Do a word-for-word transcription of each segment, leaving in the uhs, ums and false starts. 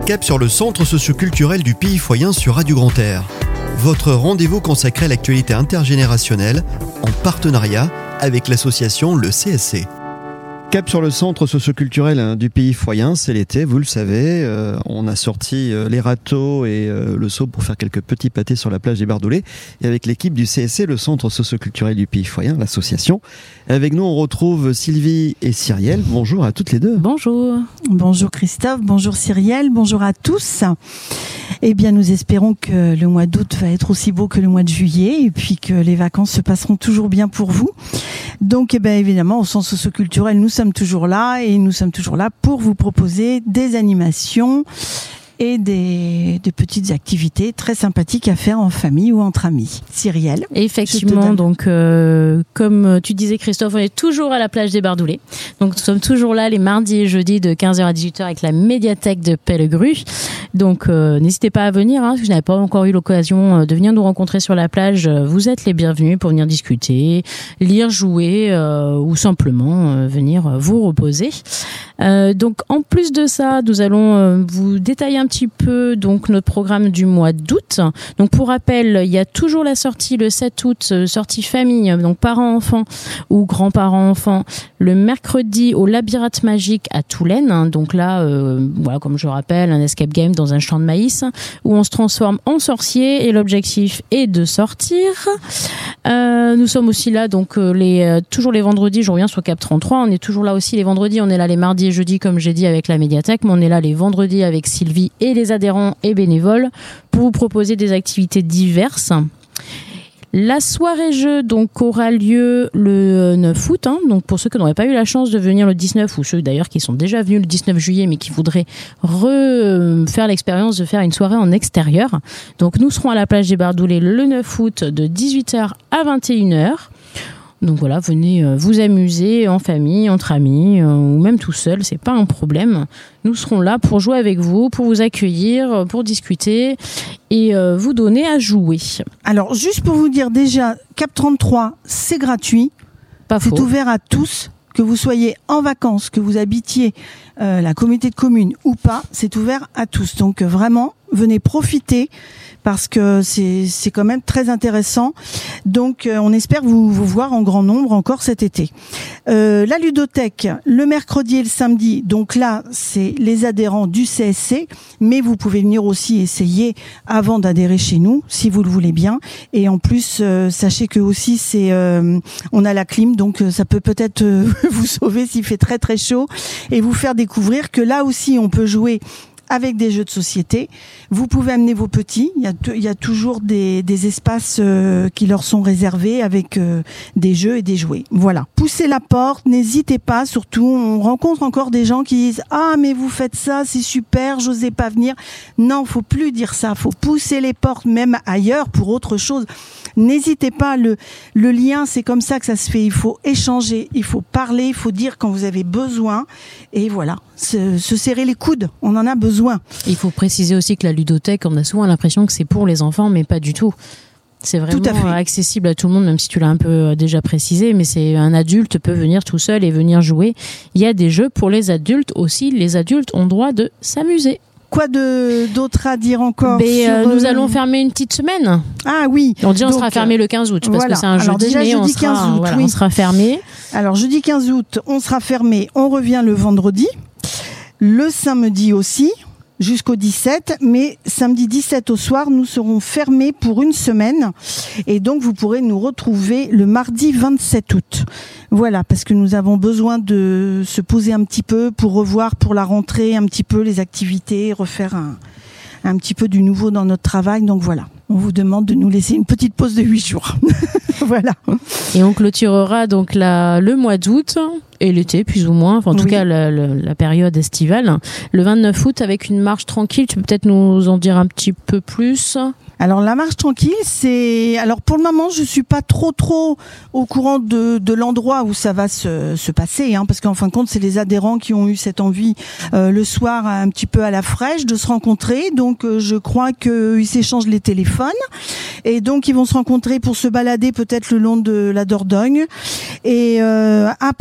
Cap sur le centre socioculturel du Pays-Foyen sur Radio Grand Air. Votre rendez-vous consacré à l'actualité intergénérationnelle en partenariat avec l'association Le C S C. Cap sur le centre socioculturel du Pays-Foyen, c'est l'été, vous le savez. Euh, on a sorti euh, les râteaux et euh, le seau pour faire quelques petits pâtés sur la plage des Bardoulets. Et avec l'équipe du C S C, le centre socioculturel du Pays-Foyen, l'association. Avec nous, on retrouve Sylvie et Cyrielle. Bonjour à toutes les deux. Bonjour. Bonjour Christophe, bonjour Cyrielle, bonjour à tous. Eh bien, nous espérons que le mois d'août va être aussi beau que le mois de juillet et puis que les vacances se passeront toujours bien pour vous. Donc, eh bien, évidemment, au centre socioculturel, nous sommes toujours là et nous sommes toujours là pour vous proposer des animations et des, des petites activités très sympathiques à faire en famille ou entre amis. Cyrielle. Effectivement, donc euh, comme tu disais Christophe, on est toujours à la plage des Bardoulets. Donc nous sommes toujours là les mardis et jeudis de quinze heures à dix-huit heures avec la médiathèque de Pellegru. Donc euh, n'hésitez pas à venir, hein, si vous n'avez pas encore eu l'occasion de venir nous rencontrer sur la plage, vous êtes les bienvenus pour venir discuter, lire, jouer euh, ou simplement euh, venir vous reposer. Euh, donc en plus de ça, nous allons euh, vous détailler un petit peu donc notre programme du mois d'août. Donc pour rappel, il y a toujours la sortie le sept août, euh, sortie famille, donc parents-enfants ou grands-parents-enfants, le mercredi au Labyrinthe Magique à Toulaine. Hein, donc là, euh, voilà, comme je le rappelle, un escape game dans un champ de maïs où on se transforme en sorcier et l'objectif est de sortir. Euh, nous sommes aussi là donc euh, les euh, toujours les vendredis. Je reviens sur Cap trente-trois. On est toujours là aussi les vendredis. On est là les mardis et jeudis comme j'ai dit avec la médiathèque, mais on est là les vendredis avec Sylvie et les adhérents et bénévoles pour vous proposer des activités diverses. La soirée jeu donc aura lieu le neuf août, hein, donc pour ceux qui n'auraient pas eu la chance de venir le dix-neuf ou ceux d'ailleurs qui sont déjà venus le dix-neuf juillet mais qui voudraient refaire l'expérience de faire une soirée en extérieur. Donc nous serons à la plage des Bardoulets le neuf août de dix-huit heures à vingt et une heures. Donc voilà, venez euh, vous amuser en famille, entre amis euh, ou même tout seul, c'est pas un problème. Nous serons là pour jouer avec vous, pour vous accueillir, pour discuter et euh, vous donner à jouer. Alors juste pour vous dire déjà, Cap trente-trois, c'est gratuit. Pas faux. C'est ouvert à tous. Que vous soyez en vacances, que vous habitiez euh, la communauté de communes ou pas, c'est ouvert à tous. Donc euh, vraiment, venez profiter parce que c'est c'est quand même très intéressant. Donc euh, on espère vous vous voir en grand nombre encore cet été. Euh, la ludothèque, le mercredi et le samedi. Donc là, c'est les adhérents du C S C, mais vous pouvez venir aussi essayer avant d'adhérer chez nous, si vous le voulez bien. Et en plus, euh, sachez que aussi c'est euh, on a la clim, donc euh, ça peut peut-être euh, vous sauver s'il fait très très chaud et vous faire découvrir que là aussi on peut jouer avec des jeux de société. Vous pouvez amener vos petits. Il y a, t- il y a toujours des, des espaces euh, qui leur sont réservés avec euh, des jeux et des jouets. Voilà. Poussez la porte, n'hésitez pas. Surtout, on rencontre encore des gens qui disent « Ah, mais vous faites ça, c'est super, j'osais pas venir. » Non, faut plus dire ça. Faut pousser les portes, même ailleurs, pour autre chose. N'hésitez pas. Le, le lien, c'est comme ça que ça se fait. Il faut échanger, il faut parler, il faut dire quand vous avez besoin. Et voilà. Se, se serrer les coudes. On en a besoin. Il faut préciser aussi que la ludothèque, on a souvent l'impression que c'est pour les enfants, mais pas du tout. C'est vraiment accessible à tout le monde, même si tu l'as un peu déjà précisé, mais c'est un adulte peut venir tout seul et venir jouer. Il y a des jeux pour les adultes aussi. Les adultes ont droit de s'amuser. Quoi de d'autre à dire encore mais, sur, euh, Nous allons fermer une petite semaine. Ah oui. On dit on Donc, sera fermé le quinze août parce voilà. que c'est un Alors jeudi, déjà, mais jeudi on, sera, quinze août, voilà, oui. on sera fermé. Alors jeudi quinze août, on sera fermé. On revient le vendredi. Le samedi aussi, jusqu'au dix-sept, mais samedi dix-sept au soir, nous serons fermés pour une semaine et donc vous pourrez nous retrouver le mardi vingt-sept août. Voilà, parce que nous avons besoin de se poser un petit peu pour revoir pour la rentrée un petit peu les activités, refaire un, un petit peu du nouveau dans notre travail, donc voilà. On vous demande de nous laisser une petite pause de huit jours. Voilà. Et on clôturera donc la, le mois d'août et l'été, plus ou moins, enfin, en tout oui. cas la, la, la période estivale, le vingt-neuf août avec une marche tranquille. Tu peux peut-être nous en dire un petit peu plus ? Alors la marche tranquille, c'est alors pour le moment je suis pas trop trop au courant de, de l'endroit où ça va se, se passer, hein, parce qu'en fin de compte c'est les adhérents qui ont eu cette envie euh, le soir un petit peu à la fraîche de se rencontrer, donc euh, je crois qu'ils s'échangent les téléphones et donc ils vont se rencontrer pour se balader peut-être le long de la Dordogne et euh, après ils feront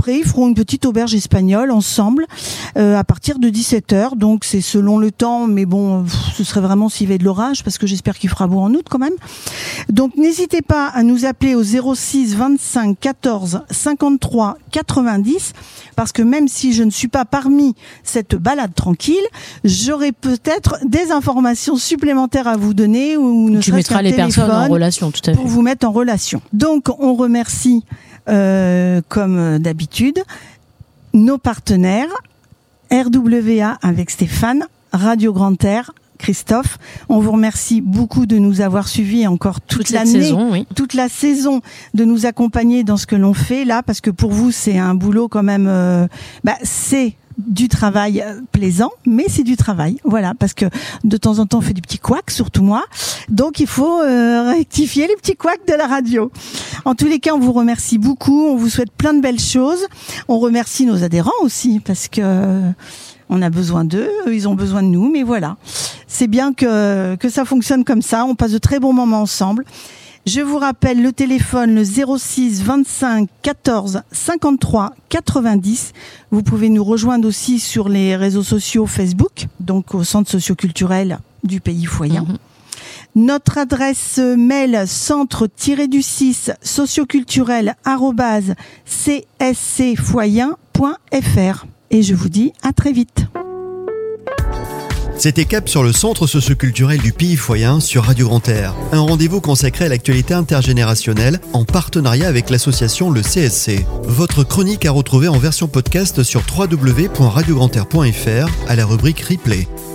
une petite auberge espagnole ensemble euh, à partir de dix-sept heures. Donc c'est selon le temps, mais bon, pff, ce serait vraiment s'il y avait de l'orage, parce que j'espère qu'il fera beau en août quand même. Donc n'hésitez pas à nous appeler au zéro six vingt-cinq quatorze cinquante-trois quatre-vingt-dix, parce que même si je ne suis pas parmi cette balade tranquille, j'aurai peut-être des informations supplémentaires à vous donner, ou ne tu serait-ce qu'un mettras les téléphone personnes en relation, tout à fait. Pour vous mettre en relation. Donc on remercie euh, comme d'habitude nos partenaires R W A avec Stéphane, Radio Grand Air, Christophe. On vous remercie beaucoup de nous avoir suivis encore toute, toute l'année, saison, oui. toute la saison, de nous accompagner dans ce que l'on fait là, parce que pour vous c'est un boulot quand même, euh, bah, c'est du travail plaisant, mais c'est du travail, voilà, parce que de temps en temps on fait du petit couac, surtout moi, donc il faut euh, rectifier les petits couacs de la radio. En tous les cas, on vous remercie beaucoup, on vous souhaite plein de belles choses, on remercie nos adhérents aussi, parce que on a besoin d'eux, ils ont besoin de nous, mais voilà, c'est bien que que ça fonctionne comme ça, on passe de très bons moments ensemble. Je vous rappelle le téléphone, le zéro six vingt-cinq quatorze cinquante-trois quatre-vingt-dix. Vous pouvez nous rejoindre aussi sur les réseaux sociaux Facebook, donc au centre socioculturel du Pays Foyen. Mmh. Notre adresse mail centre-du-six socioculturel arobase c s c foyen point f r. Et je vous dis à très vite. C'était Cap sur le centre socioculturel du Pays Foyen sur Radio Grand Air. Un rendez-vous consacré à l'actualité intergénérationnelle en partenariat avec l'association Le C S C. Votre chronique à retrouver en version podcast sur w w w point radio grand air point f r à la rubrique Replay.